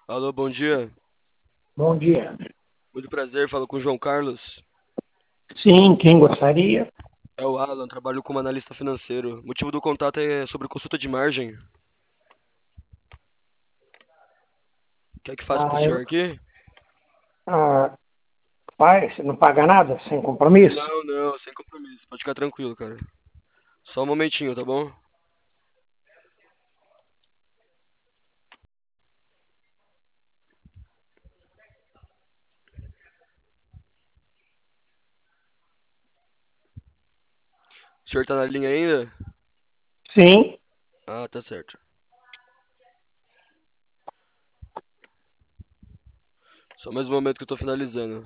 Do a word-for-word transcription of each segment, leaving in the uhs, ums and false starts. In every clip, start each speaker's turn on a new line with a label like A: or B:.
A: Alô, bom dia.
B: Bom dia.
A: Muito prazer, falo com o João Carlos.
B: Sim, quem gostaria?
A: É o Alan, trabalho como analista financeiro. O motivo do contato é sobre consulta de margem. Quer que faça pro
B: Ah,
A: senhor
B: eu,
A: aqui?
B: ah, pai, você não paga nada, sem compromisso?
A: Não, não, sem compromisso. Pode ficar tranquilo, cara. Só um momentinho, tá bom? O senhor tá na linha ainda?
B: Sim,
A: Ah, tá certo. Só mais um momento que eu tô finalizando.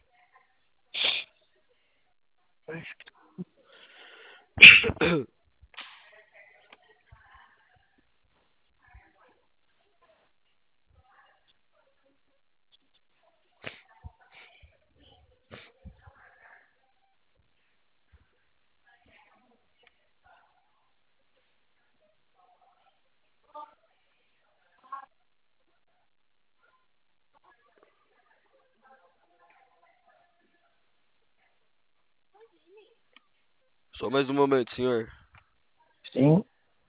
A: Só mais um momento, senhor.
B: sim.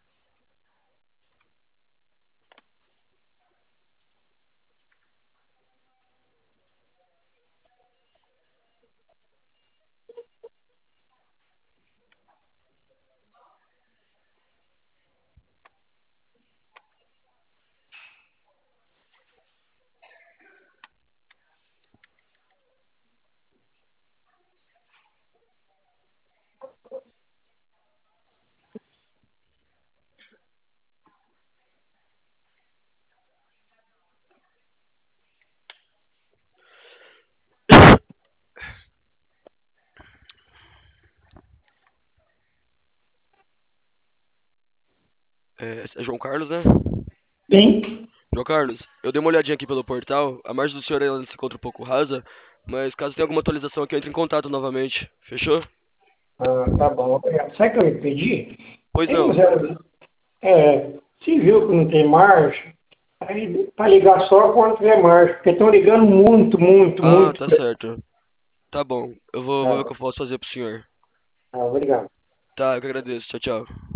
A: É, é João Carlos, né?
B: Sim.
A: João Carlos, eu dei uma olhadinha aqui pelo portal. A margem do senhor ela se encontra um pouco rasa, mas caso tenha alguma atualização aqui, eu entre em contato novamente. Fechou?
B: Ah, tá bom, obrigado. Sabe o que eu me pedi?
A: Pois
B: Tem um
A: não.
B: zero, é, se viu que não tem margem, aí para ligar só quando tiver margem, porque estão ligando muito, muito,
A: Ah,
B: muito.
A: tá certo. Tá bom. Eu vou, vou ver o
B: Ah,
A: que eu posso fazer pro senhor.
B: ah, obrigado.
A: Tá, eu que agradeço. Tchau, tchau.